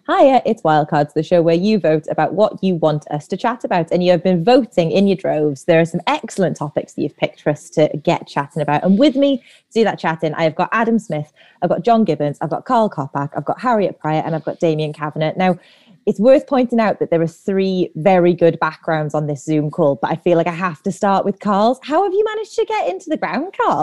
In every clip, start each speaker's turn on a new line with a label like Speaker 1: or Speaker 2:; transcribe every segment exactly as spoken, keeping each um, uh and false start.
Speaker 1: Hiya, it's Wildcards, the show where you vote about what you want us to chat about. And you have been voting in your droves. There are some excellent topics that you've picked for us to get chatting about. And with me to do that chatting, I've got Adam Smith, I've got John Gibbons, I've got Carl Kopak, I've got Harriet Pryor, and I've got Damien Kavanagh. Now, it's worth pointing out that there are three very good backgrounds on this Zoom call, but I feel like I have to start with Carl's. How have you managed to get into the ground, Carl?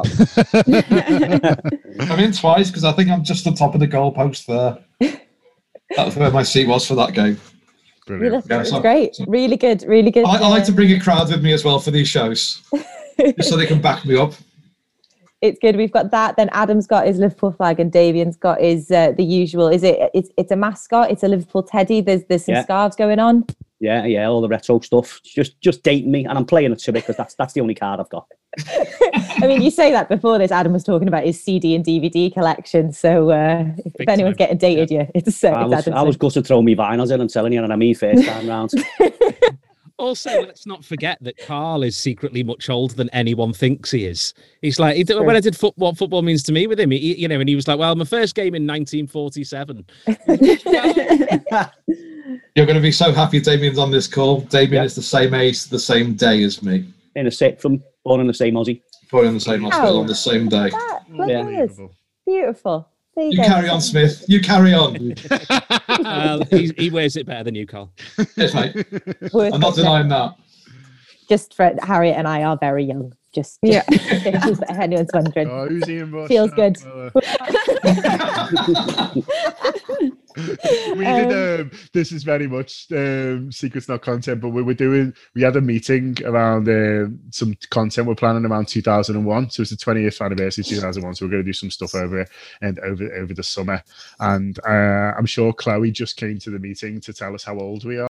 Speaker 2: I'm in twice because I think I'm just on top of the goalpost there. That's where my seat was for that game.
Speaker 1: Brilliant. Yeah, so, great. So, really good. Really good.
Speaker 2: I, I like to bring a crowd with me as well for these shows, just so they can back me up.
Speaker 1: It's good. We've got that. Then Adam's got his Liverpool flag, and Davian's got his uh, the usual. Is it? It's it's a mascot. It's a Liverpool teddy. There's there's some yeah. scarves going on.
Speaker 3: Yeah, yeah, all the retro stuff. Just just dating me, and I'm playing it to it because that's that's the only card I've got.
Speaker 1: I mean, you say that before this. Adam was talking about his C D and D V D collection. So uh, if, if anyone's getting dated, yeah, you it's so.
Speaker 3: I was, I was going to throw me vinyls in. I'm telling you, and I mean first time round.
Speaker 4: Also, let's not forget that Carl is secretly much older than anyone thinks he is. He's like, he, when I did football, what football means to me with him, he, you know, and he was like, well, my first game in nineteen forty-seven.
Speaker 2: You're going to be so happy Damien's on this call. Damien yep. is the same age, the same day as me.
Speaker 3: In a set from born in the same Aussie.
Speaker 2: Born in the same hospital oh, on the same day.
Speaker 1: That, yeah. Beautiful.
Speaker 2: You, you carry on, Smith. You carry on.
Speaker 4: uh, he, he wears it better than you, Carl.
Speaker 2: Yes, mate. I'm not denying that.
Speaker 1: Just for Harriet and I are very young. Just, just yeah. just if anyone's wondering.
Speaker 5: Oh, who's Ian Bush?
Speaker 1: Feels good.
Speaker 5: we um, did. Um, this is very much um, secrets, not content. But we were doing. We had a meeting around uh, some content we're planning around two thousand one. So it's the twentieth anniversary of two thousand one. So we're going to do some stuff over and over over the summer. And uh, I'm sure Chloe just came to the meeting to tell us how old we are.